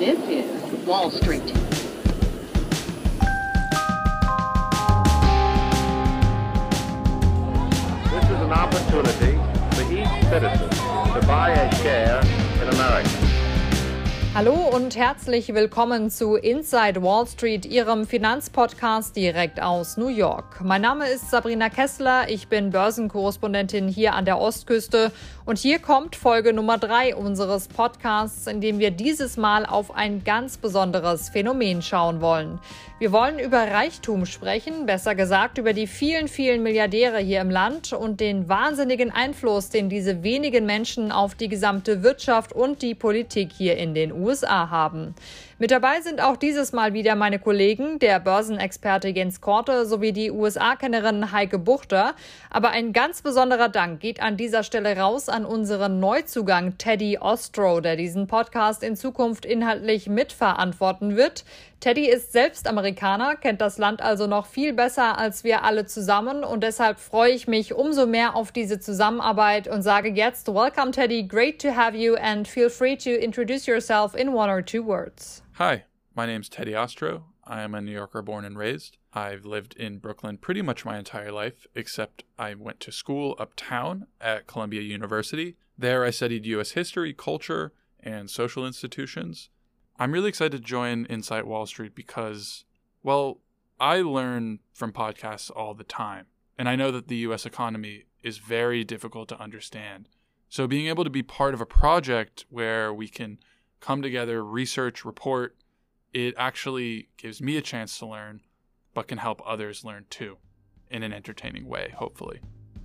This is Wall Street. This is an opportunity for each citizen to buy a share in America. Hallo und herzlich willkommen zu Inside Wall Street, Ihrem Finanzpodcast direkt aus New York. Mein Name ist Sabrina Kessler, ich bin Börsenkorrespondentin hier an der Ostküste und hier kommt Folge Nummer 3 unseres Podcasts, in dem wir dieses Mal auf ein ganz besonderes Phänomen schauen wollen. Wir wollen über Reichtum sprechen, besser gesagt über die vielen, vielen Milliardäre hier im Land und den wahnsinnigen Einfluss, den diese wenigen Menschen auf die gesamte Wirtschaft und die Politik hier in den USA haben. Mit dabei sind auch dieses Mal wieder meine Kollegen, der Börsenexperte Jens Korte sowie die USA-Kennerin Heike Buchter. Aber ein ganz besonderer Dank geht an dieser Stelle raus an unseren Neuzugang Teddy Ostrow, der diesen Podcast in Zukunft inhaltlich mitverantworten wird. Teddy ist selbst Amerikaner, kennt das Land also noch viel besser als wir alle zusammen und deshalb freue ich mich umso mehr auf diese Zusammenarbeit und sage jetzt Welcome Teddy, great to have you and feel free to introduce yourself in one or two words. Hi, my name's Teddy Ostrow. I am a New Yorker born and raised. I've lived in Brooklyn pretty much my entire life, except I went to school uptown at Columbia University. There I studied U.S. history, culture, and social institutions. I'm really excited to join Inside Wall Street because, well, I learn from podcasts all the time. And I know that the U.S. economy is very difficult to understand. So being able to be part of a project where we can come together, research, report, it actually gives me a chance to learn, but can help others learn too, in an entertaining way, hopefully.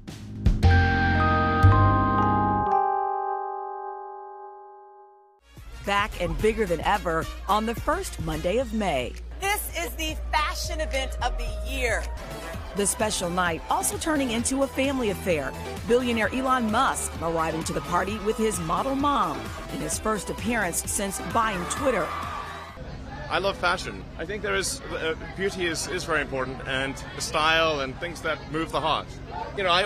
Back and bigger than ever on the first Monday of May. This is the fashion event of the year. The special night also turning into a family affair. Billionaire Elon Musk arriving to the party with his model mom in his first appearance since buying Twitter. I love fashion. I think beauty is very important, and style and things that move the heart. You know,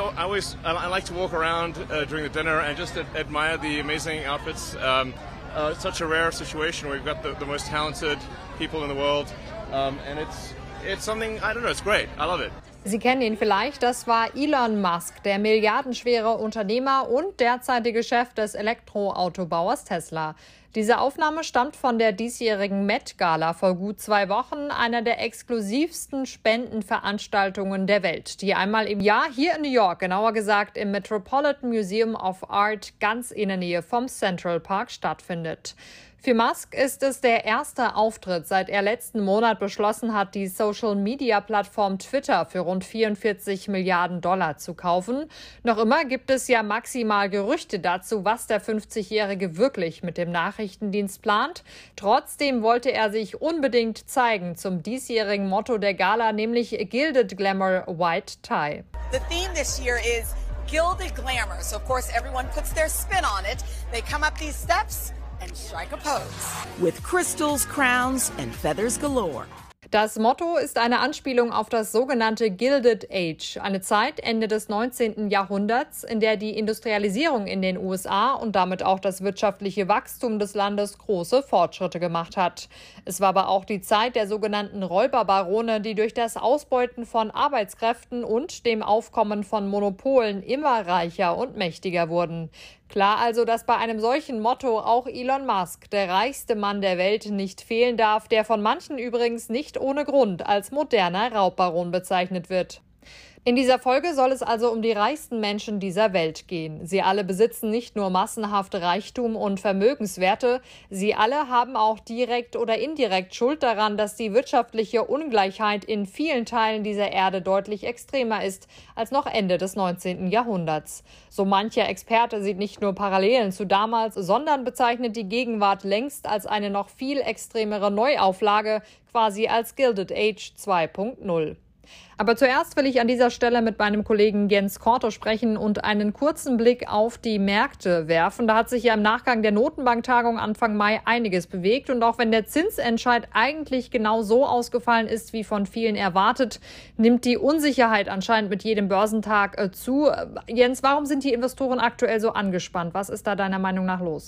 I like to walk around during the dinner and just admire the amazing outfits. It's such a rare situation where we've got the most talented people in the world, and it's something, I don't know, it's great. I love it. Sie kennen ihn vielleicht, das war Elon Musk, der milliardenschwere Unternehmer und derzeitige Chef des Elektroautobauers Tesla. Diese Aufnahme stammt von der diesjährigen Met-Gala vor gut 2 Wochen, einer der exklusivsten Spendenveranstaltungen der Welt, die einmal im Jahr hier in New York, genauer gesagt im Metropolitan Museum of Art, ganz in der Nähe vom Central Park stattfindet. Für Musk ist es der erste Auftritt, seit er letzten Monat beschlossen hat, die Social-Media-Plattform Twitter für rund 44 Milliarden Dollar zu kaufen. Noch immer gibt es ja maximal Gerüchte dazu, was der 50-Jährige wirklich mit dem Nachrichtendienst plant. Trotzdem wollte er sich unbedingt zeigen zum diesjährigen Motto der Gala, nämlich Gilded Glamour White Tie. The theme this year is Gilded Glamour. So of course everyone puts their spin on it. They come up these steps and strike a pose. With crystals, crowns and feathers galore. Das Motto ist eine Anspielung auf das sogenannte Gilded Age, eine Zeit Ende des 19. Jahrhunderts, in der die Industrialisierung in den USA und damit auch das wirtschaftliche Wachstum des Landes große Fortschritte gemacht hat. Es war aber auch die Zeit der sogenannten Räuberbarone, die durch das Ausbeuten von Arbeitskräften und dem Aufkommen von Monopolen immer reicher und mächtiger wurden. Klar also, dass bei einem solchen Motto auch Elon Musk, der reichste Mann der Welt, nicht fehlen darf, der von manchen übrigens nicht ohne Grund als moderner Raubbaron bezeichnet wird. In dieser Folge soll es also um die reichsten Menschen dieser Welt gehen. Sie alle besitzen nicht nur massenhaft Reichtum und Vermögenswerte, sie alle haben auch direkt oder indirekt Schuld daran, dass die wirtschaftliche Ungleichheit in vielen Teilen dieser Erde deutlich extremer ist als noch Ende des 19. Jahrhunderts. So mancher Experte sieht nicht nur Parallelen zu damals, sondern bezeichnet die Gegenwart längst als eine noch viel extremere Neuauflage, quasi als Gilded Age 2.0. Aber zuerst will ich an dieser Stelle mit meinem Kollegen Jens Korte sprechen und einen kurzen Blick auf die Märkte werfen. Da hat sich ja im Nachgang der Notenbanktagung Anfang Mai einiges bewegt. Und auch wenn der Zinsentscheid eigentlich genau so ausgefallen ist, wie von vielen erwartet, nimmt die Unsicherheit anscheinend mit jedem Börsentag zu. Jens, warum sind die Investoren aktuell so angespannt? Was ist da deiner Meinung nach los?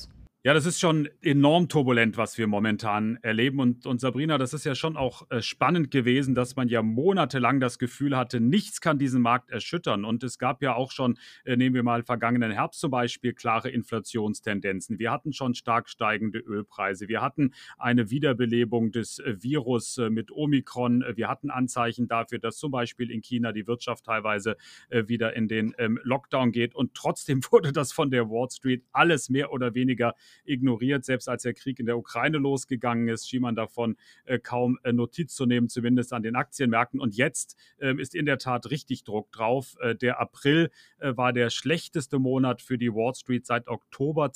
Ja, das ist schon enorm turbulent, was wir momentan erleben. Und Sabrina, das ist ja schon auch spannend gewesen, dass man ja monatelang das Gefühl hatte, nichts kann diesen Markt erschüttern. Und es gab ja auch schon, nehmen wir mal vergangenen Herbst zum Beispiel, klare Inflationstendenzen. Wir hatten schon stark steigende Ölpreise. Wir hatten eine Wiederbelebung des Virus mit Omikron. Wir hatten Anzeichen dafür, dass zum Beispiel in China die Wirtschaft teilweise wieder in den Lockdown geht. Und trotzdem wurde das von der Wall Street alles mehr oder weniger ignoriert. Selbst als der Krieg in der Ukraine losgegangen ist, schien man davon kaum Notiz zu nehmen, zumindest an den Aktienmärkten. Und jetzt ist in der Tat richtig Druck drauf. Der April war der schlechteste Monat für die Wall Street seit Oktober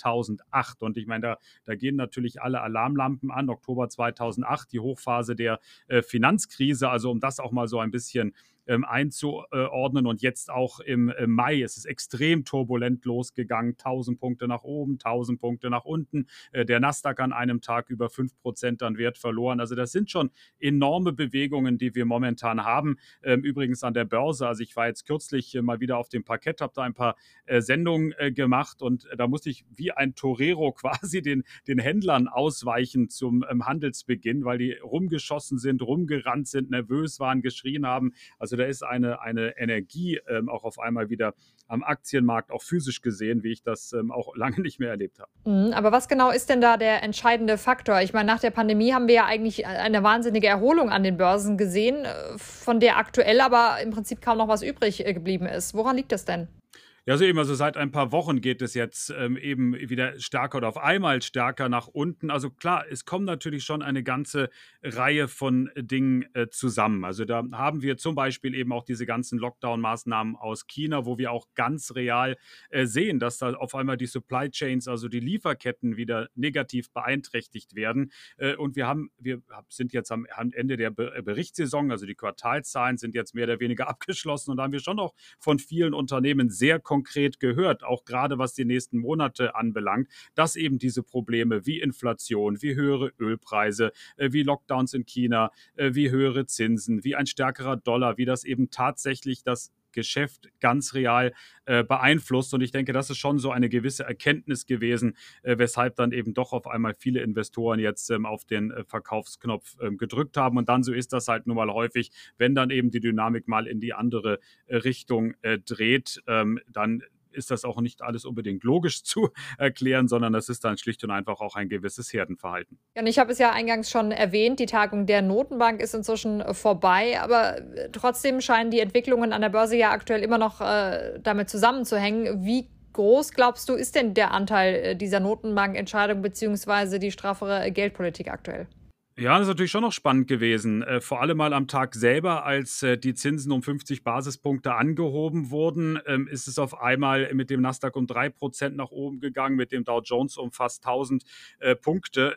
2008. Und ich meine, da gehen natürlich alle Alarmlampen an. Oktober 2008, die Hochphase der Finanzkrise. Also um das auch mal so ein bisschen einzuordnen. Und jetzt auch im Mai ist es extrem turbulent losgegangen. 1000 Punkte nach oben, 1000 Punkte nach unten. Der Nasdaq an einem Tag über 5% an Wert verloren. Also das sind schon enorme Bewegungen, die wir momentan haben. Übrigens an der Börse. Also ich war jetzt kürzlich mal wieder auf dem Parkett, habe da ein paar Sendungen gemacht und da musste ich wie ein Torero quasi den Händlern ausweichen zum Handelsbeginn, weil die rumgeschossen sind, rumgerannt sind, nervös waren, geschrien haben. Also da ist eine Energie auch auf einmal wieder am Aktienmarkt, auch physisch gesehen, wie ich das auch lange nicht mehr erlebt habe. Aber was genau ist denn da der entscheidende Faktor? Ich meine, nach der Pandemie haben wir ja eigentlich eine wahnsinnige Erholung an den Börsen gesehen, von der aktuell aber im Prinzip kaum noch was übrig geblieben ist. Woran liegt das denn? Ja, so eben, also seit ein paar Wochen geht es jetzt eben wieder stärker oder auf einmal stärker nach unten. Also klar, es kommen natürlich schon eine ganze Reihe von Dingen zusammen. Also da haben wir zum Beispiel eben auch diese ganzen Lockdown-Maßnahmen aus China, wo wir auch ganz real sehen, dass da auf einmal die Supply Chains, also die Lieferketten wieder negativ beeinträchtigt werden. Und wir sind jetzt am Ende der Berichtssaison, also die Quartalszahlen sind jetzt mehr oder weniger abgeschlossen und da haben wir schon auch von vielen Unternehmen sehr konkret gehört, auch gerade was die nächsten Monate anbelangt, dass eben diese Probleme wie Inflation, wie höhere Ölpreise, wie Lockdowns in China, wie höhere Zinsen, wie ein stärkerer Dollar, wie das eben tatsächlich das Geschäft ganz real beeinflusst. Und ich denke, das ist schon so eine gewisse Erkenntnis gewesen, weshalb dann eben doch auf einmal viele Investoren jetzt auf den Verkaufsknopf gedrückt haben. Und dann so ist das halt nun mal häufig, wenn dann eben die Dynamik mal in die andere Richtung dreht, dann ist das auch nicht alles unbedingt logisch zu erklären, sondern das ist dann schlicht und einfach auch ein gewisses Herdenverhalten. Ja, und ich habe es ja eingangs schon erwähnt, die Tagung der Notenbank ist inzwischen vorbei, aber trotzdem scheinen die Entwicklungen an der Börse ja aktuell immer noch damit zusammenzuhängen. Wie groß, glaubst du, ist denn der Anteil dieser Notenbankentscheidung bzw. die straffere Geldpolitik aktuell? Ja, das ist natürlich schon noch spannend gewesen. Vor allem mal am Tag selber, als die Zinsen um 50 Basispunkte angehoben wurden, ist es auf einmal mit dem Nasdaq um 3% nach oben gegangen, mit dem Dow Jones um fast 1000 Punkte.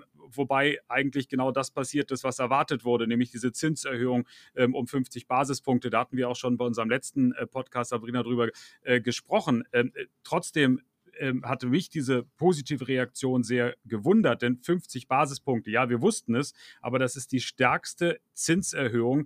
Wobei eigentlich genau das passiert ist, was erwartet wurde, nämlich diese Zinserhöhung um 50 Basispunkte. Da hatten wir auch schon bei unserem letzten Podcast, Sabrina, drüber gesprochen. Trotzdem hatte mich diese positive Reaktion sehr gewundert, denn 50 Basispunkte, ja, wir wussten es, aber das ist die stärkste Zinserhöhung,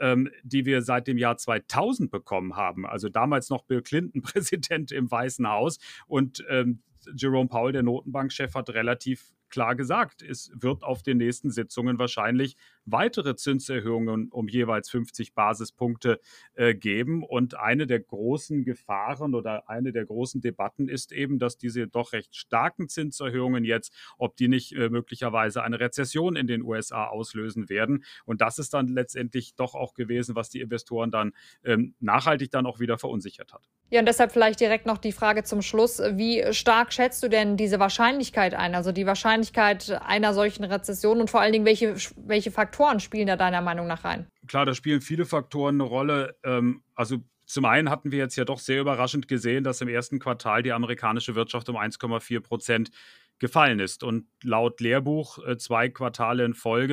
die wir seit dem Jahr 2000 bekommen haben. Also damals noch Bill Clinton Präsident im Weißen Haus und Jerome Powell, der Notenbankchef, hat relativ klar gesagt, es wird auf den nächsten Sitzungen wahrscheinlich weitere Zinserhöhungen um jeweils 50 Basispunkte geben. Und eine der großen Gefahren oder eine der großen Debatten ist eben, dass diese doch recht starken Zinserhöhungen jetzt, ob die nicht möglicherweise eine Rezession in den USA auslösen werden. Und das ist dann letztendlich doch auch gewesen, was die Investoren dann nachhaltig dann auch wieder verunsichert hat. Ja, und deshalb vielleicht direkt noch die Frage zum Schluss. Wie stark schätzt du denn diese Wahrscheinlichkeit ein? Also die Wahrscheinlichkeit einer solchen Rezession und vor allen Dingen, welche Faktoren spielen da deiner Meinung nach rein? Klar, da spielen viele Faktoren eine Rolle. Also zum einen hatten wir jetzt ja doch sehr überraschend gesehen, dass im ersten Quartal die amerikanische Wirtschaft um 1,4% gefallen ist. Und laut Lehrbuch 2 Quartale in Folge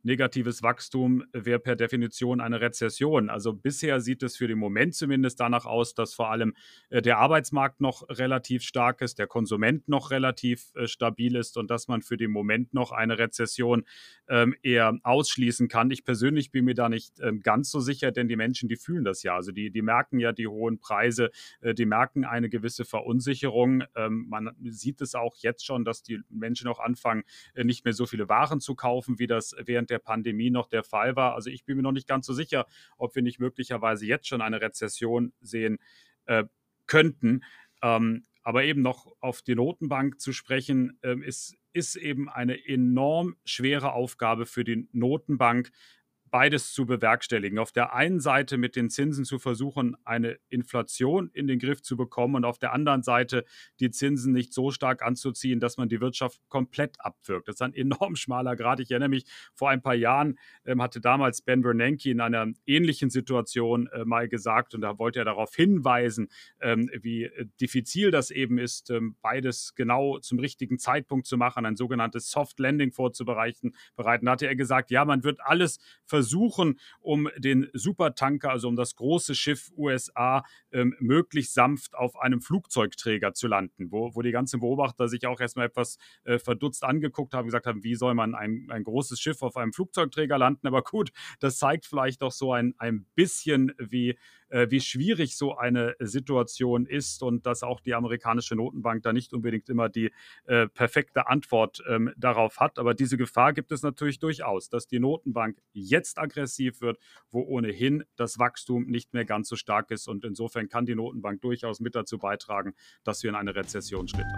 negatives Wachstum wäre per Definition eine Rezession. Also bisher sieht es für den Moment zumindest danach aus, dass vor allem der Arbeitsmarkt noch relativ stark ist, der Konsument noch relativ stabil ist und dass man für den Moment noch eine Rezession eher ausschließen kann. Ich persönlich bin mir da nicht ganz so sicher, denn die Menschen, die fühlen das ja. Also die merken ja die hohen Preise, die merken eine gewisse Verunsicherung. Man sieht es auch jetzt schon, dass die Menschen auch anfangen, nicht mehr so viele Waren zu kaufen, wie das während der Pandemie noch der Fall war. Also ich bin mir noch nicht ganz so sicher, ob wir nicht möglicherweise jetzt schon eine Rezession sehen könnten. Aber eben noch auf die Notenbank zu sprechen, ist eben eine enorm schwere Aufgabe für die Notenbank, beides zu bewerkstelligen. Auf der einen Seite mit den Zinsen zu versuchen, eine Inflation in den Griff zu bekommen und auf der anderen Seite die Zinsen nicht so stark anzuziehen, dass man die Wirtschaft komplett abwirkt. Das ist ein enorm schmaler Grad. Ich erinnere mich, vor ein paar Jahren hatte damals Ben Bernanke in einer ähnlichen Situation mal gesagt, und da wollte er darauf hinweisen, wie diffizil das eben ist, beides genau zum richtigen Zeitpunkt zu machen, ein sogenanntes Soft Landing vorzubereiten. Da hatte er gesagt, ja, man wird alles versuchen, um den Supertanker, also um das große Schiff USA, möglichst sanft auf einem Flugzeugträger zu landen, wo die ganzen Beobachter sich auch erstmal etwas verdutzt angeguckt haben, gesagt haben, wie soll man ein großes Schiff auf einem Flugzeugträger landen? Aber gut, das zeigt vielleicht doch so ein bisschen, wie schwierig so eine Situation ist und dass auch die amerikanische Notenbank da nicht unbedingt immer die perfekte Antwort darauf hat. Aber diese Gefahr gibt es natürlich durchaus, dass die Notenbank jetzt aggressiv wird, wo ohnehin das Wachstum nicht mehr ganz so stark ist. Und insofern kann die Notenbank durchaus mit dazu beitragen, dass wir in eine Rezession schlittern.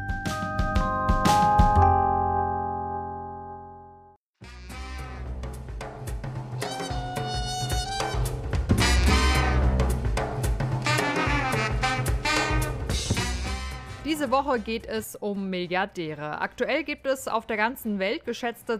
Diese Woche geht es um Milliardäre. Aktuell gibt es auf der ganzen Welt geschätzte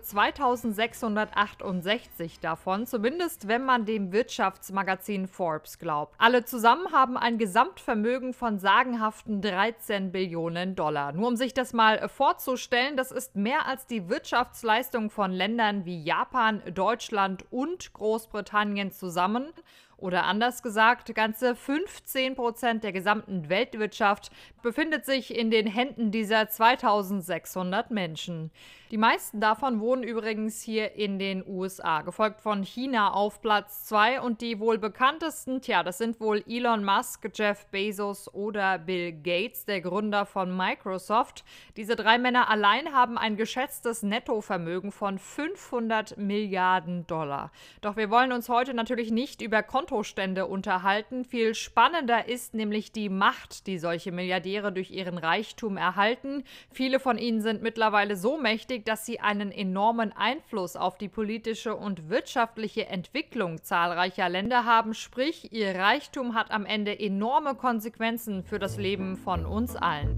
2668 davon, zumindest wenn man dem Wirtschaftsmagazin Forbes glaubt. Alle zusammen haben ein Gesamtvermögen von sagenhaften 13 Billionen $. Nur um sich das mal vorzustellen, das ist mehr als die Wirtschaftsleistung von Ländern wie Japan, Deutschland und Großbritannien zusammen. Oder anders gesagt, ganze 15% der gesamten Weltwirtschaft befindet sich in den Händen dieser 2600 Menschen. Die meisten davon wohnen übrigens hier in den USA, gefolgt von China auf Platz 2 und die wohl bekanntesten, das sind wohl Elon Musk, Jeff Bezos oder Bill Gates, der Gründer von Microsoft. Diese drei Männer allein haben ein geschätztes Nettovermögen von 500 Milliarden $. Doch wir wollen uns heute natürlich nicht über Kontostände unterhalten. Viel spannender ist nämlich die Macht, die solche Milliardäre durch ihren Reichtum erhalten. Viele von ihnen sind mittlerweile so mächtig, dass sie einen enormen Einfluss auf die politische und wirtschaftliche Entwicklung zahlreicher Länder haben. Sprich, ihr Reichtum hat am Ende enorme Konsequenzen für das Leben von uns allen.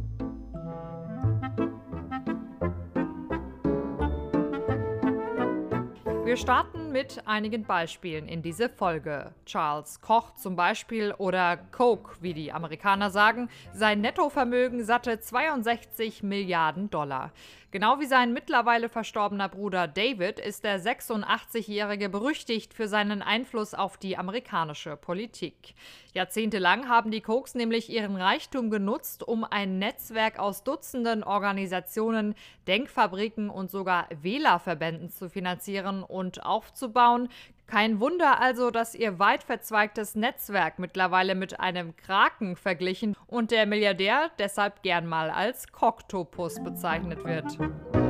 Wir starten mit einigen Beispielen in diese Folge. Charles Koch zum Beispiel oder Coke, wie die Amerikaner sagen, sein Nettovermögen satte 62 Milliarden $. Genau wie sein mittlerweile verstorbener Bruder David ist der 86-Jährige berüchtigt für seinen Einfluss auf die amerikanische Politik. Jahrzehntelang haben die Kochs nämlich ihren Reichtum genutzt, um ein Netzwerk aus Dutzenden Organisationen, Denkfabriken und sogar Wählerverbänden zu finanzieren und aufzubauen. Kein Wunder also, dass ihr weit verzweigtes Netzwerk mittlerweile mit einem Kraken verglichen und der Milliardär deshalb gern mal als Koktopus bezeichnet wird.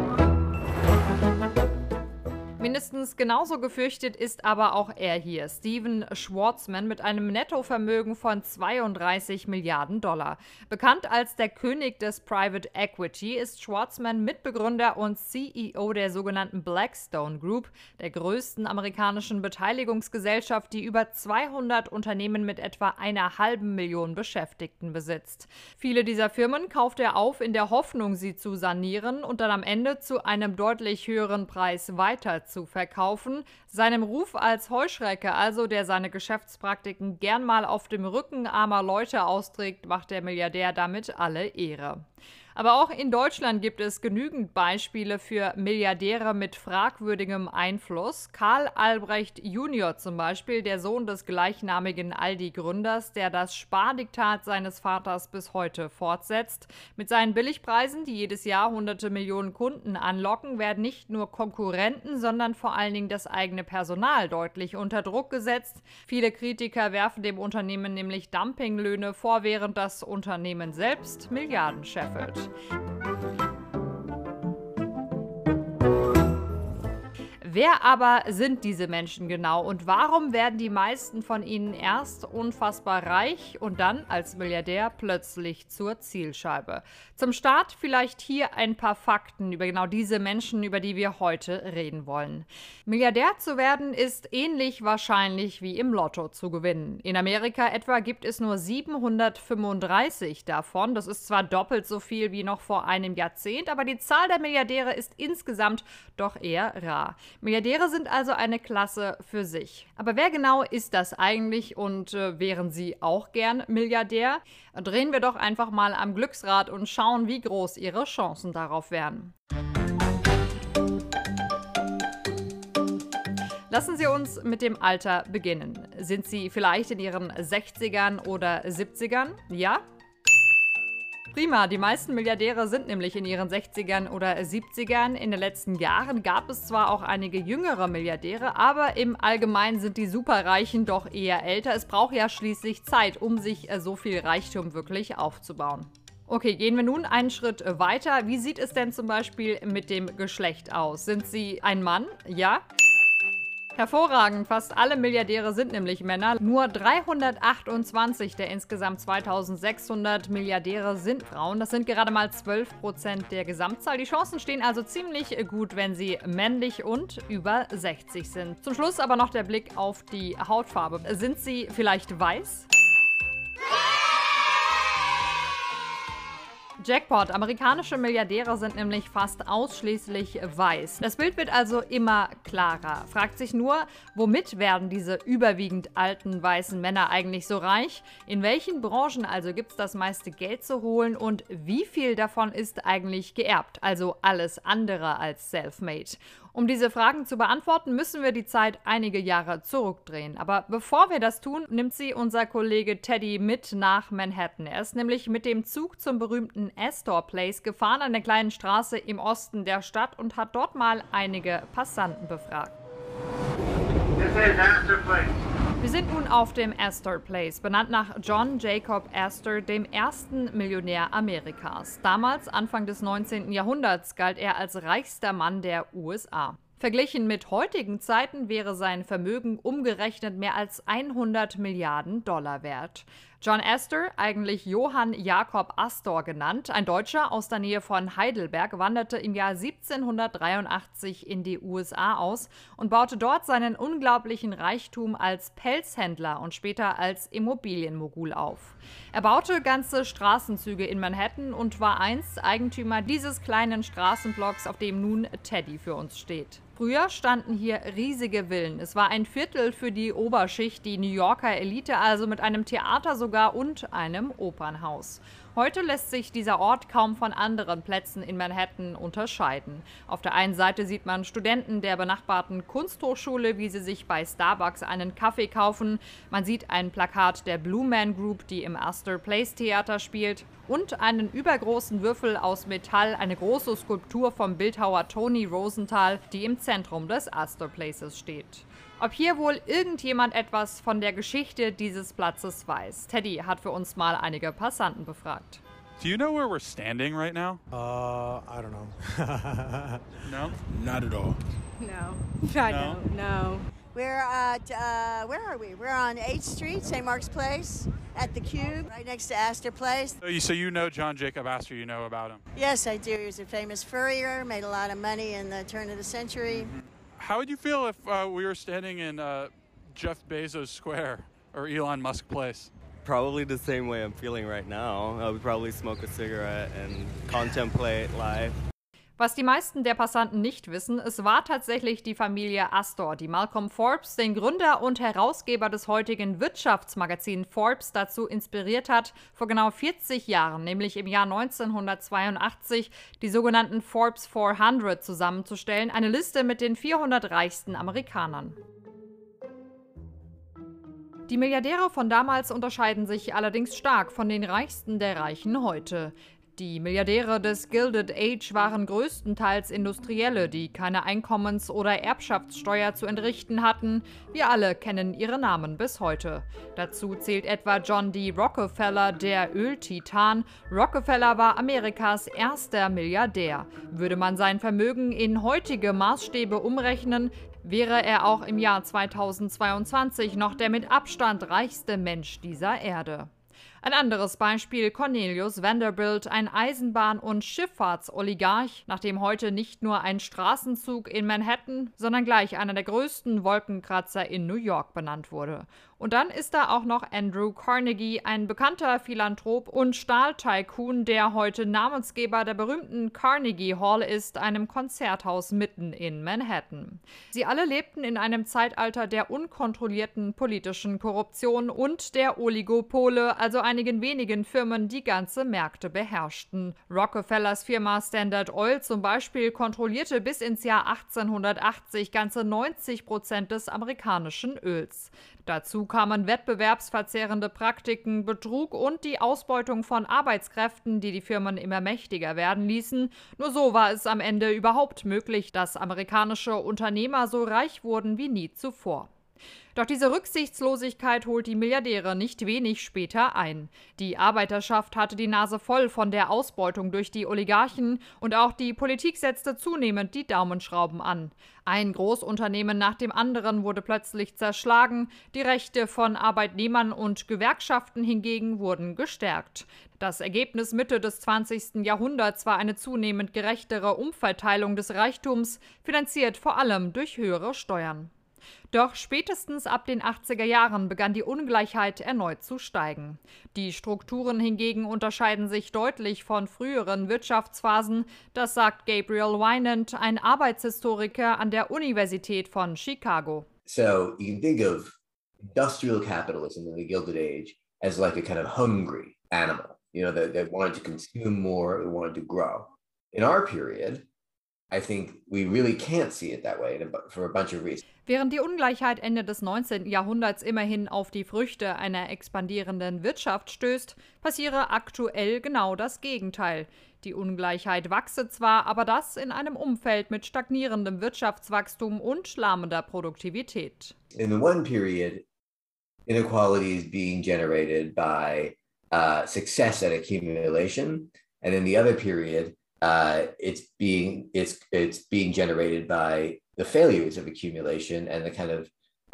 Mindestens genauso gefürchtet ist aber auch er hier, Stephen Schwarzman, mit einem Nettovermögen von 32 Milliarden $. Bekannt als der König des Private Equity ist Schwarzman Mitbegründer und CEO der sogenannten Blackstone Group, der größten amerikanischen Beteiligungsgesellschaft, die über 200 Unternehmen mit etwa 1,5 Million Beschäftigten besitzt. Viele dieser Firmen kauft er auf in der Hoffnung, sie zu sanieren und dann am Ende zu einem deutlich höheren Preis weiter zu verkaufen. Seinem Ruf als Heuschrecke also, der seine Geschäftspraktiken gern mal auf dem Rücken armer Leute austrägt, macht der Milliardär damit alle Ehre. Aber auch in Deutschland gibt es genügend Beispiele für Milliardäre mit fragwürdigem Einfluss. Karl Albrecht Junior zum Beispiel, der Sohn des gleichnamigen Aldi-Gründers, der das Spardiktat seines Vaters bis heute fortsetzt. Mit seinen Billigpreisen, die jedes Jahr hunderte Millionen Kunden anlocken, werden nicht nur Konkurrenten, sondern vor allen Dingen das eigene Personal deutlich unter Druck gesetzt. Viele Kritiker werfen dem Unternehmen nämlich Dumpinglöhne vor, während das Unternehmen selbst Milliarden scheffelt. Wer aber sind diese Menschen genau und warum werden die meisten von ihnen erst unfassbar reich und dann als Milliardär plötzlich zur Zielscheibe? Zum Start vielleicht hier ein paar Fakten über genau diese Menschen, über die wir heute reden wollen. Milliardär zu werden ist ähnlich wahrscheinlich wie im Lotto zu gewinnen. In Amerika etwa gibt es nur 735 davon. Das ist zwar doppelt so viel wie noch vor einem Jahrzehnt, aber die Zahl der Milliardäre ist insgesamt doch eher rar. Milliardäre sind also eine Klasse für sich. Aber wer genau ist das eigentlich und wären Sie auch gern Milliardär? Drehen wir doch einfach mal am Glücksrad und schauen, wie groß Ihre Chancen darauf wären. Lassen Sie uns mit dem Alter beginnen. Sind Sie vielleicht in Ihren 60ern oder 70ern? Ja? Prima, die meisten Milliardäre sind nämlich in ihren 60ern oder 70ern. In den letzten Jahren gab es zwar auch einige jüngere Milliardäre, aber im Allgemeinen sind die Superreichen doch eher älter. Es braucht ja schließlich Zeit, um sich so viel Reichtum wirklich aufzubauen. Okay, gehen wir nun einen Schritt weiter. Wie sieht es denn zum Beispiel mit dem Geschlecht aus? Sind Sie ein Mann? Ja? Hervorragend, fast alle Milliardäre sind nämlich Männer. Nur 328 der insgesamt 2600 Milliardäre sind Frauen. Das sind gerade mal 12% der Gesamtzahl. Die Chancen stehen also ziemlich gut, wenn sie männlich und über 60 sind. Zum Schluss aber noch der Blick auf die Hautfarbe. Sind sie vielleicht weiß? Jackpot. Amerikanische Milliardäre sind nämlich fast ausschließlich weiß. Das Bild wird also immer klarer. Fragt sich nur, womit werden diese überwiegend alten weißen Männer eigentlich so reich? In welchen Branchen also gibt es das meiste Geld zu holen und wie viel davon ist eigentlich geerbt? Also alles andere als self-made. Um diese Fragen zu beantworten, müssen wir die Zeit einige Jahre zurückdrehen. Aber bevor wir das tun, nimmt sie unser Kollege Teddy mit nach Manhattan. Er ist nämlich mit dem Zug zum berühmten Astor Place gefahren, an der kleinen Straße im Osten der Stadt, und hat dort mal einige Passanten befragt. This is Astor Place. Wir sind nun auf dem Astor Place, benannt nach John Jacob Astor, dem ersten Millionär Amerikas. Damals, Anfang des 19. Jahrhunderts, galt er als reichster Mann der USA. Verglichen mit heutigen Zeiten wäre sein Vermögen umgerechnet mehr als 100 Milliarden Dollar wert. John Astor, eigentlich Johann Jakob Astor genannt, ein Deutscher aus der Nähe von Heidelberg, wanderte im Jahr 1783 in die USA aus und baute dort seinen unglaublichen Reichtum als Pelzhändler und später als Immobilienmogul auf. Er baute ganze Straßenzüge in Manhattan und war einst Eigentümer dieses kleinen Straßenblocks, auf dem nun Teddy für uns steht. Früher standen hier riesige Villen. Es war ein Viertel für die Oberschicht, die New Yorker Elite, also mit einem Theater sogar und einem Opernhaus. Heute lässt sich dieser Ort kaum von anderen Plätzen in Manhattan unterscheiden. Auf der einen Seite sieht man Studenten der benachbarten Kunsthochschule, wie sie sich bei Starbucks einen Kaffee kaufen. Man sieht ein Plakat der Blue Man Group, die im Astor Place Theater spielt, und einen übergroßen Würfel aus Metall, eine große Skulptur vom Bildhauer Tony Rosenthal, die im Zentrum des Astor Places steht. Ob hier wohl irgendjemand etwas von der Geschichte dieses Platzes weiß? Teddy hat für uns mal einige Passanten befragt. Do you know where we're standing right now? I don't know. No? Not at all. No. I No? don't know. We're at, where are we? We're on 8th Street, St. Mark's Place, at the Cube, right next to Astor Place. So you know John Jacob Astor, you know about him. Yes, I do. He was a famous furrier, made a lot of money in the turn of the century. How would you feel if we were standing in Jeff Bezos Square or Elon Musk Place? Probably the same way I'm feeling right now. I would probably smoke a cigarette and contemplate life. Was die meisten der Passanten nicht wissen, es war tatsächlich die Familie Astor, die Malcolm Forbes, den Gründer und Herausgeber des heutigen Wirtschaftsmagazins Forbes, dazu inspiriert hat, vor genau 40 Jahren, nämlich im Jahr 1982, die sogenannten Forbes 400 zusammenzustellen, eine Liste mit den 400 reichsten Amerikanern. Die Milliardäre von damals unterscheiden sich allerdings stark von den reichsten der Reichen heute. Die Milliardäre des Gilded Age waren größtenteils Industrielle, die keine Einkommens- oder Erbschaftssteuer zu entrichten hatten. Wir alle kennen ihre Namen bis heute. Dazu zählt etwa John D. Rockefeller, der Öltitan. Rockefeller war Amerikas erster Milliardär. Würde man sein Vermögen in heutige Maßstäbe umrechnen, wäre er auch im Jahr 2022 noch der mit Abstand reichste Mensch dieser Erde. Ein anderes Beispiel: Cornelius Vanderbilt, ein Eisenbahn- und Schifffahrtsoligarch, nach dem heute nicht nur ein Straßenzug in Manhattan, sondern gleich einer der größten Wolkenkratzer in New York benannt wurde. Und dann ist da auch noch Andrew Carnegie, ein bekannter Philanthrop und Stahltycoon, der heute Namensgeber der berühmten Carnegie Hall ist, einem Konzerthaus mitten in Manhattan. Sie alle lebten in einem Zeitalter der unkontrollierten politischen Korruption und der Oligopole, also einigen wenigen Firmen, die ganze Märkte beherrschten. Rockefellers Firma Standard Oil zum Beispiel kontrollierte bis ins Jahr 1880 ganze 90% des amerikanischen Öls. Dazu kamen wettbewerbsverzerrende Praktiken, Betrug und die Ausbeutung von Arbeitskräften, die die Firmen immer mächtiger werden ließen. Nur so war es am Ende überhaupt möglich, dass amerikanische Unternehmer so reich wurden wie nie zuvor. Doch diese Rücksichtslosigkeit holt die Milliardäre nicht wenig später ein. Die Arbeiterschaft hatte die Nase voll von der Ausbeutung durch die Oligarchen und auch die Politik setzte zunehmend die Daumenschrauben an. Ein Großunternehmen nach dem anderen wurde plötzlich zerschlagen, die Rechte von Arbeitnehmern und Gewerkschaften hingegen wurden gestärkt. Das Ergebnis Mitte des 20. Jahrhunderts war eine zunehmend gerechtere Umverteilung des Reichtums, finanziert vor allem durch höhere Steuern. Doch spätestens ab den 80er Jahren begann die Ungleichheit erneut zu steigen. Die Strukturen hingegen unterscheiden sich deutlich von früheren Wirtschaftsphasen. Das sagt Gabriel Winant, ein Arbeitshistoriker an der Universität von Chicago. So you can think of industrial capitalism in the Gilded Age as like a kind of hungry animal, that wanted to consume more, it wanted to grow. In our period, I think we really can't see it that way for a bunch of reasons. Während die Ungleichheit Ende des 19. Jahrhunderts immerhin auf die Früchte einer expandierenden Wirtschaft stößt, passiere aktuell genau das Gegenteil. Die Ungleichheit wachse zwar, aber das in einem Umfeld mit stagnierendem Wirtschaftswachstum und lahmender Produktivität. In the one period, inequality is being generated by success at accumulation, and in the other period, it's being generated by the failures of accumulation and the kind of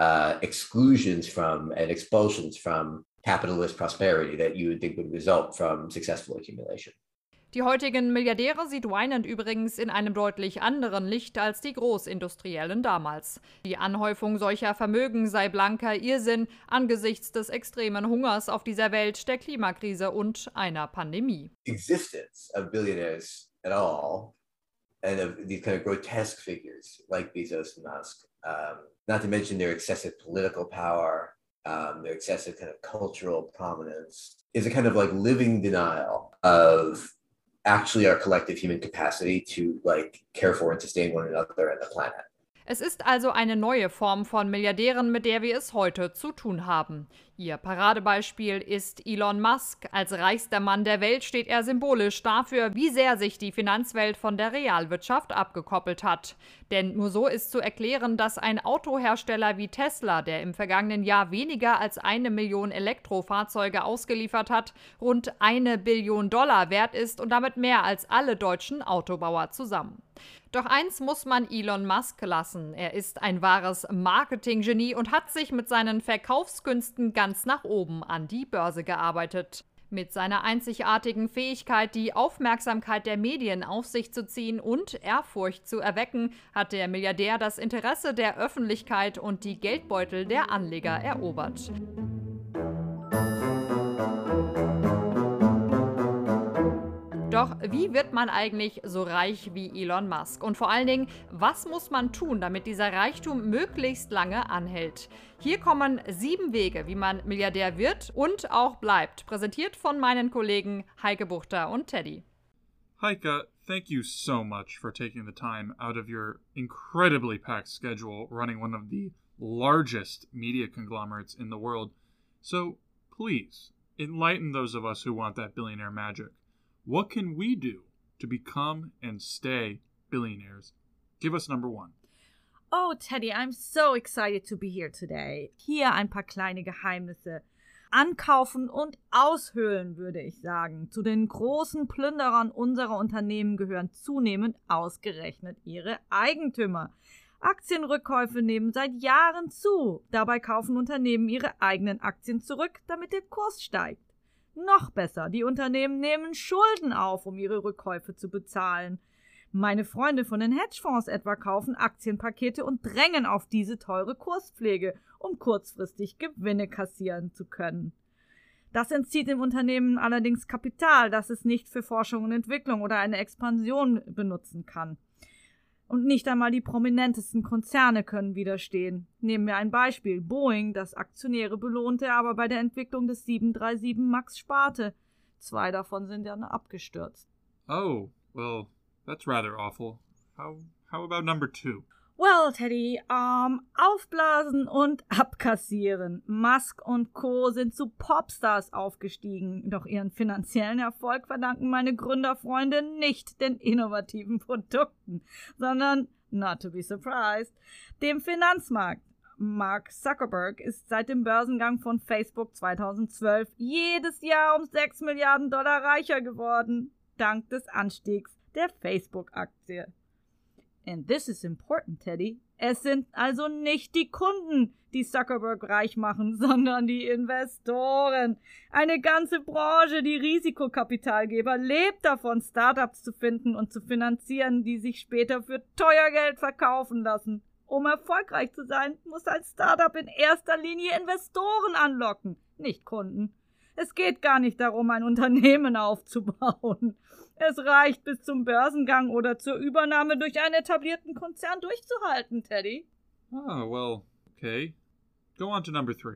exclusions from and expulsions from capitalist prosperity that you would think would result from successful accumulation. Die heutigen Milliardäre sieht Winant übrigens in einem deutlich anderen Licht als die Großindustriellen damals. Die Anhäufung solcher Vermögen sei blanker Irrsinn angesichts des extremen Hungers auf dieser Welt, der Klimakrise und einer Pandemie. Existence of billionaires at all, and of these kind of grotesque figures like Bezos and Musk, not to mention their excessive political power, their excessive kind of cultural prominence, is a kind of like living denial of actually our collective human capacity to care for and sustain one another and the planet. Es ist also eine neue Form von Milliardären, mit der wir es heute zu tun haben. Ihr Paradebeispiel ist Elon Musk. Als reichster Mann der Welt steht er symbolisch dafür, wie sehr sich die Finanzwelt von der Realwirtschaft abgekoppelt hat. Denn nur so ist zu erklären, dass ein Autohersteller wie Tesla, der im vergangenen Jahr weniger als 1 Million Elektrofahrzeuge ausgeliefert hat, rund $1 Billion wert ist und damit mehr als alle deutschen Autobauer zusammen. Doch eins muss man Elon Musk lassen. Er ist ein wahres Marketinggenie und hat sich mit seinen Verkaufskünsten ganz nach oben an die Börse gearbeitet. Mit seiner einzigartigen Fähigkeit, die Aufmerksamkeit der Medien auf sich zu ziehen und Ehrfurcht zu erwecken, hat der Milliardär das Interesse der Öffentlichkeit und die Geldbeutel der Anleger erobert. Doch Doch wie wird man eigentlich so reich wie Elon Musk? Und vor allen Dingen, was muss man tun, damit dieser Reichtum möglichst lange anhält? Hier kommen 7 Wege, wie man Milliardär wird und auch bleibt. Präsentiert von meinen Kollegen Heike Buchter und Teddy. Heike, thank you so much for taking the time out of your incredibly packed schedule running one of the largest media conglomerates in the world. So please, enlighten those of us who want that billionaire magic. What can we do to become and stay billionaires? Give us number 1. Oh, Teddy, I'm so excited to be here today. Hier ein paar kleine Geheimnisse. Ankaufen und aushöhlen, würde ich sagen. Zu den großen Plünderern unserer Unternehmen gehören zunehmend ausgerechnet ihre Eigentümer. Aktienrückkäufe nehmen seit Jahren zu. Dabei kaufen Unternehmen ihre eigenen Aktien zurück, damit der Kurs steigt. Noch besser, die Unternehmen nehmen Schulden auf, um ihre Rückkäufe zu bezahlen. Meine Freunde von den Hedgefonds etwa kaufen Aktienpakete und drängen auf diese teure Kurspflege, um kurzfristig Gewinne kassieren zu können. Das entzieht dem Unternehmen allerdings Kapital, das es nicht für Forschung und Entwicklung oder eine Expansion benutzen kann. Und nicht einmal die prominentesten Konzerne können widerstehen. Nehmen wir ein Beispiel. Boeing, das Aktionäre belohnte, aber bei der Entwicklung des 737 MAX sparte. 2 davon sind dann abgestürzt. Oh, well, that's rather awful. How about number 2? Well, Teddy, aufblasen und abkassieren. Musk und Co. sind zu Popstars aufgestiegen, doch ihren finanziellen Erfolg verdanken meine Gründerfreunde nicht den innovativen Produkten, sondern, not to be surprised, dem Finanzmarkt. Mark Zuckerberg ist seit dem Börsengang von Facebook 2012 jedes Jahr um $6 Milliarden reicher geworden, dank des Anstiegs der Facebook-Aktie. And this is important, Teddy. Es sind also nicht die Kunden, die Zuckerberg reich machen, sondern die Investoren. Eine ganze Branche, die Risikokapitalgeber, lebt davon, Startups zu finden und zu finanzieren, die sich später für teuer Geld verkaufen lassen. Um erfolgreich zu sein, muss ein Startup in erster Linie Investoren anlocken, nicht Kunden. Es geht gar nicht darum, ein Unternehmen aufzubauen. Es reicht bis zum Börsengang oder zur Übernahme durch einen etablierten Konzern durchzuhalten, Teddy. Oh, well, okay. Go on to number 3.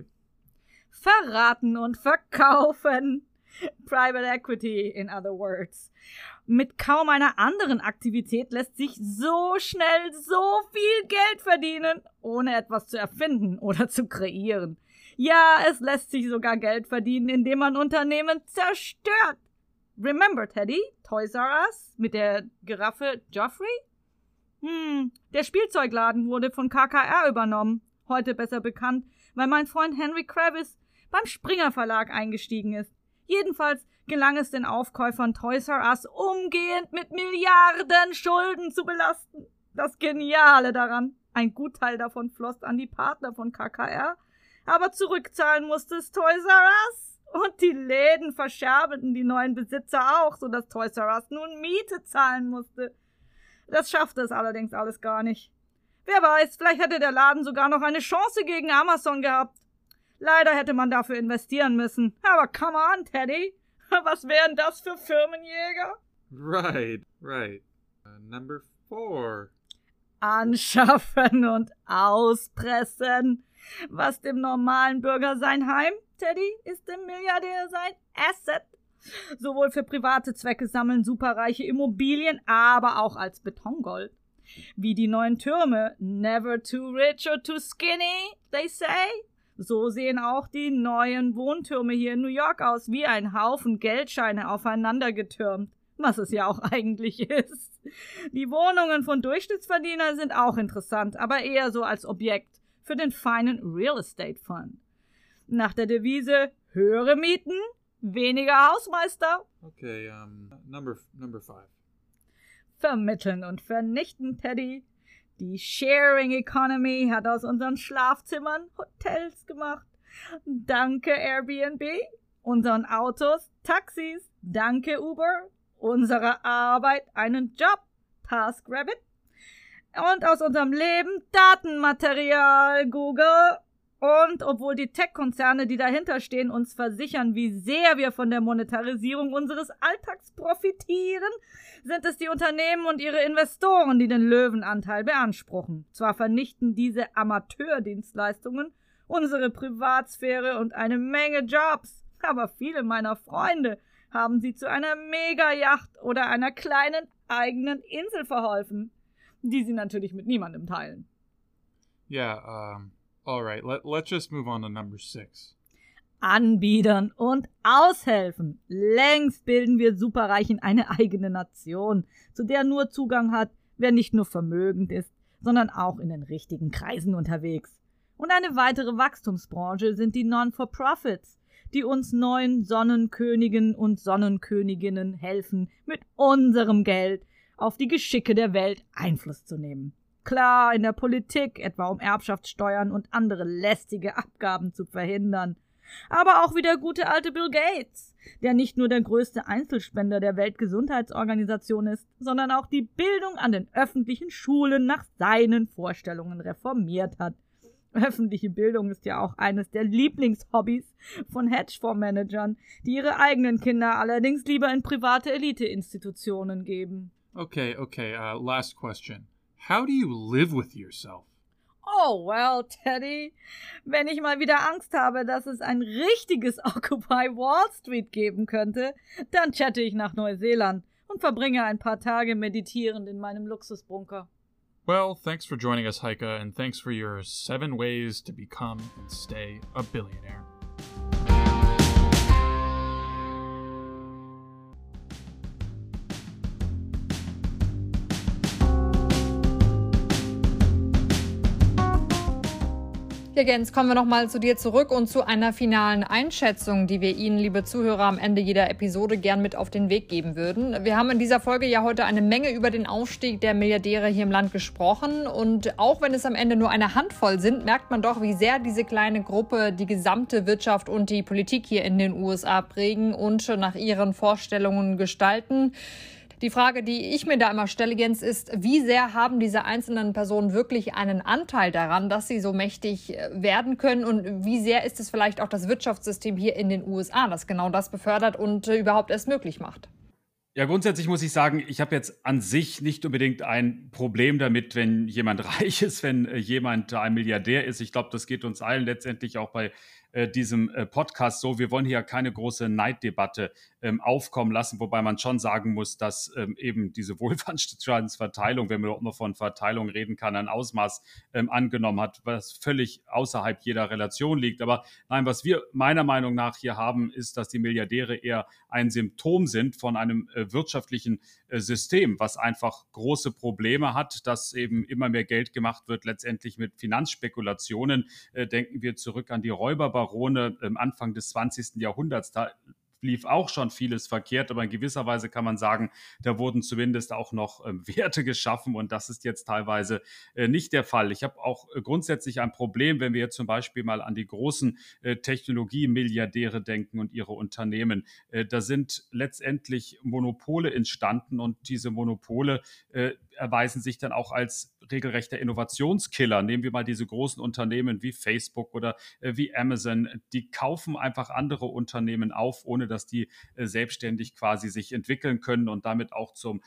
Verraten und verkaufen. Private Equity, in other words. Mit kaum einer anderen Aktivität lässt sich so schnell so viel Geld verdienen, ohne etwas zu erfinden oder zu kreieren. Ja, es lässt sich sogar Geld verdienen, indem man Unternehmen zerstört. Remember, Teddy, Toys R Us mit der Giraffe Joffrey? Der Spielzeugladen wurde von KKR übernommen, heute besser bekannt, weil mein Freund Henry Kravis beim Springer Verlag eingestiegen ist. Jedenfalls gelang es den Aufkäufern Toys R Us umgehend mit Milliarden Schulden zu belasten. Das Geniale daran, ein Gutteil davon floss an die Partner von KKR, aber zurückzahlen musste es Toys R Us. Und die Läden verscherbelten die neuen Besitzer auch, sodass Toys R Us nun Miete zahlen musste. Das schaffte es allerdings alles gar nicht. Wer weiß, vielleicht hätte der Laden sogar noch eine Chance gegen Amazon gehabt. Leider hätte man dafür investieren müssen. Aber come on, Teddy. Was wären das für Firmenjäger? Right. Number 4. Anschaffen und auspressen. Was dem normalen Bürger sein Heim, Teddy, ist dem Milliardär sein Asset. Sowohl für private Zwecke sammeln superreiche Immobilien, aber auch als Betongold. Wie die neuen Türme, never too rich or too skinny, they say. So sehen auch die neuen Wohntürme hier in New York aus, wie ein Haufen Geldscheine aufeinander getürmt. Was es ja auch eigentlich ist. Die Wohnungen von Durchschnittsverdienern sind auch interessant, aber eher so als Objekt für den feinen Real Estate Fund. Nach der Devise höhere Mieten, weniger Hausmeister. Okay, number 5. Vermitteln und vernichten, Teddy. Die Sharing Economy hat aus unseren Schlafzimmern Hotels gemacht. Danke Airbnb, unseren Autos Taxis. Danke Uber, unserer Arbeit einen Job, TaskRabbit. Und aus unserem Leben Datenmaterial, Google. Und obwohl die Tech-Konzerne, die dahinter stehen, uns versichern, wie sehr wir von der Monetarisierung unseres Alltags profitieren, sind es die Unternehmen und ihre Investoren, die den Löwenanteil beanspruchen. Zwar vernichten diese Amateurdienstleistungen unsere Privatsphäre und eine Menge Jobs, aber viele meiner Freunde haben sie zu einer Mega-Yacht oder einer kleinen eigenen Insel verholfen, die sie natürlich mit niemandem teilen. Yeah, all right. Let's just move on to number 6. Anbiedern und aushelfen. Längst bilden wir Superreichen eine eigene Nation, zu der nur Zugang hat, wer nicht nur vermögend ist, sondern auch in den richtigen Kreisen unterwegs. Und eine weitere Wachstumsbranche sind die Non-for-Profits, die uns neuen Sonnenkönigen und Sonnenköniginnen helfen, mit unserem Geld auf die Geschicke der Welt Einfluss zu nehmen. Klar, in der Politik, etwa um Erbschaftssteuern und andere lästige Abgaben zu verhindern. Aber auch wie der gute alte Bill Gates, der nicht nur der größte Einzelspender der Weltgesundheitsorganisation ist, sondern auch die Bildung an den öffentlichen Schulen nach seinen Vorstellungen reformiert hat. Öffentliche Bildung ist ja auch eines der Lieblingshobbys von Hedgefondsmanagern, die ihre eigenen Kinder allerdings lieber in private Eliteinstitutionen geben. Okay, last question. How do you live with yourself? Oh, well, Teddy, wenn ich mal wieder Angst habe, dass es ein richtiges Occupy Wall Street geben könnte, dann chatte ich nach Neuseeland und verbringe ein paar Tage meditierend in meinem Luxusbunker. Well, thanks for joining us, Heike, and thanks for your 7 ways to become and stay a billionaire. Ja, Jens, kommen wir nochmal zu dir zurück und zu einer finalen Einschätzung, die wir Ihnen, liebe Zuhörer, am Ende jeder Episode gern mit auf den Weg geben würden. Wir haben in dieser Folge ja heute eine Menge über den Aufstieg der Milliardäre hier im Land gesprochen. Und auch wenn es am Ende nur eine Handvoll sind, merkt man doch, wie sehr diese kleine Gruppe die gesamte Wirtschaft und die Politik hier in den USA prägen und nach ihren Vorstellungen gestalten. Die Frage, die ich mir da immer stelle, Jens, ist, wie sehr haben diese einzelnen Personen wirklich einen Anteil daran, dass sie so mächtig werden können, und wie sehr ist es vielleicht auch das Wirtschaftssystem hier in den USA, das genau das befördert und überhaupt erst möglich macht? Ja, grundsätzlich muss ich sagen, ich habe jetzt an sich nicht unbedingt ein Problem damit, wenn jemand reich ist, wenn jemand ein Milliardär ist. Ich glaube, das geht uns allen letztendlich auch bei diesem Podcast so. Wir wollen hier keine große Neiddebatte aufkommen lassen, wobei man schon sagen muss, dass eben diese Wohlfahrtsverteilung, wenn man auch noch von Verteilung reden kann, ein Ausmaß angenommen hat, was völlig außerhalb jeder Relation liegt. Aber nein, was wir meiner Meinung nach hier haben, ist, dass die Milliardäre eher ein Symptom sind von einem wirtschaftlichen System, was einfach große Probleme hat, dass eben immer mehr Geld gemacht wird, letztendlich mit Finanzspekulationen. Denken wir zurück an die Räuberbarone Anfang des 20. Jahrhunderts. Da lief auch schon vieles verkehrt, aber in gewisser Weise kann man sagen, da wurden zumindest auch noch Werte geschaffen, und das ist jetzt teilweise nicht der Fall. Ich habe auch grundsätzlich ein Problem, wenn wir jetzt zum Beispiel mal an die großen Technologie-Milliardäre denken und ihre Unternehmen. Da sind letztendlich Monopole entstanden, und diese Monopole erweisen sich dann auch als regelrechter Innovationskiller. Nehmen wir mal diese großen Unternehmen wie Facebook oder wie Amazon. Die kaufen einfach andere Unternehmen auf, ohne dass die selbstständig quasi sich entwickeln können und damit auch zur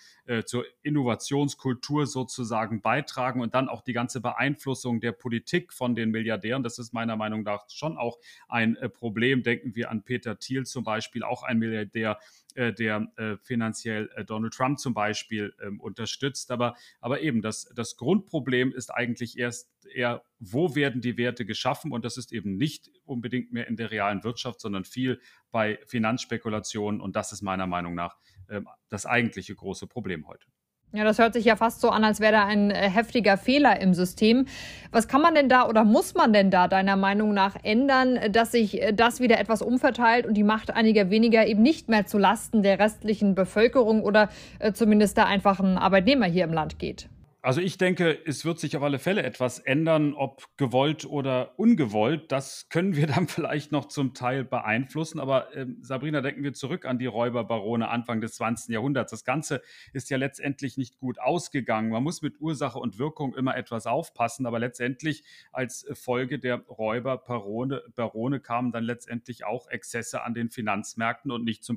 Innovationskultur sozusagen beitragen, und dann auch die ganze Beeinflussung der Politik von den Milliardären. Das ist meiner Meinung nach schon auch ein Problem. Denken wir an Peter Thiel zum Beispiel, auch ein Milliardär, der finanziell Donald Trump zum Beispiel unterstützt. Aber eben das Grundproblem ist eigentlich erst eher, wo werden die Werte geschaffen? Und das ist eben nicht unbedingt mehr in der realen Wirtschaft, sondern viel bei Finanzspekulationen. Und das ist meiner Meinung nach das eigentliche große Problem heute. Ja, das hört sich ja fast so an, als wäre da ein heftiger Fehler im System. Was kann man denn da oder muss man denn da deiner Meinung nach ändern, dass sich das wieder etwas umverteilt und die Macht einiger weniger eben nicht mehr zu Lasten der restlichen Bevölkerung oder zumindest der einfachen Arbeitnehmer hier im Land geht? Also ich denke, es wird sich auf alle Fälle etwas ändern, ob gewollt oder ungewollt. Das können wir dann vielleicht noch zum Teil beeinflussen. Aber Sabrina, denken wir zurück an die Räuberbarone Anfang des 20. Jahrhunderts. Das Ganze ist ja letztendlich nicht gut ausgegangen. Man muss mit Ursache und Wirkung immer etwas aufpassen. Aber letztendlich als Folge der Räuberbarone kamen dann letztendlich auch Exzesse an den Finanzmärkten und nicht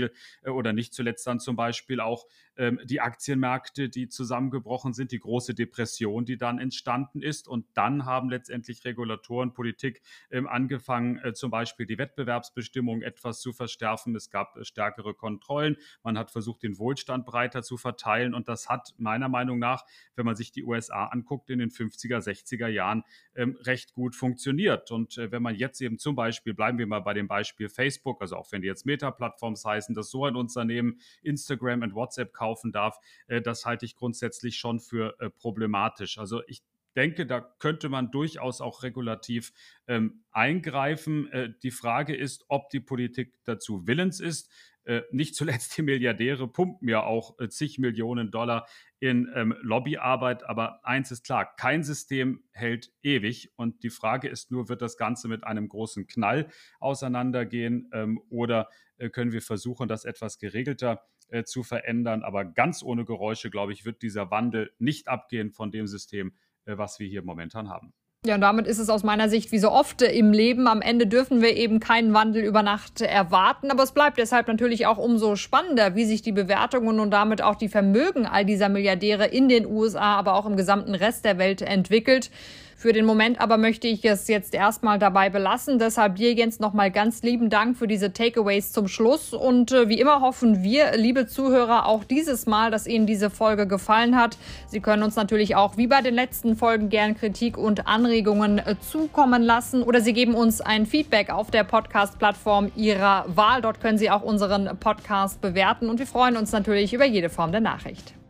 zuletzt dann zum Beispiel auch die Aktienmärkte, die zusammengebrochen sind, die große Depression, die dann entstanden ist. Und dann haben letztendlich Regulatoren, Politik angefangen, zum Beispiel die Wettbewerbsbestimmungen etwas zu verschärfen. Es gab stärkere Kontrollen. Man hat versucht, den Wohlstand breiter zu verteilen. Und das hat meiner Meinung nach, wenn man sich die USA anguckt, in den 50er, 60er Jahren recht gut funktioniert. Und wenn man jetzt eben zum Beispiel, bleiben wir mal bei dem Beispiel Facebook, also auch wenn die jetzt Meta-Plattforms heißen, dass so ein Unternehmen Instagram und WhatsApp kaufen darf, das halte ich grundsätzlich schon für problematisch. Also ich denke, da könnte man durchaus auch regulativ eingreifen. Die Frage ist, ob die Politik dazu willens ist. Nicht zuletzt die Milliardäre pumpen ja auch zig Millionen Dollar in Lobbyarbeit. Aber eins ist klar, kein System hält ewig. Und die Frage ist nur, wird das Ganze mit einem großen Knall auseinandergehen oder können wir versuchen, das etwas geregelter zu verändern. Aber ganz ohne Geräusche, glaube ich, wird dieser Wandel nicht abgehen von dem System, was wir hier momentan haben. Ja, und damit ist es aus meiner Sicht wie so oft im Leben. Am Ende dürfen wir eben keinen Wandel über Nacht erwarten. Aber es bleibt deshalb natürlich auch umso spannender, wie sich die Bewertungen und damit auch die Vermögen all dieser Milliardäre in den USA, aber auch im gesamten Rest der Welt entwickelt. Für den Moment aber möchte ich es jetzt erstmal dabei belassen. Deshalb dir, Jens, nochmal ganz lieben Dank für diese Takeaways zum Schluss. Und wie immer hoffen wir, liebe Zuhörer, auch dieses Mal, dass Ihnen diese Folge gefallen hat. Sie können uns natürlich auch wie bei den letzten Folgen gern Kritik und Anregungen zukommen lassen. Oder Sie geben uns ein Feedback auf der Podcast-Plattform Ihrer Wahl. Dort können Sie auch unseren Podcast bewerten. Und wir freuen uns natürlich über jede Form der Nachricht.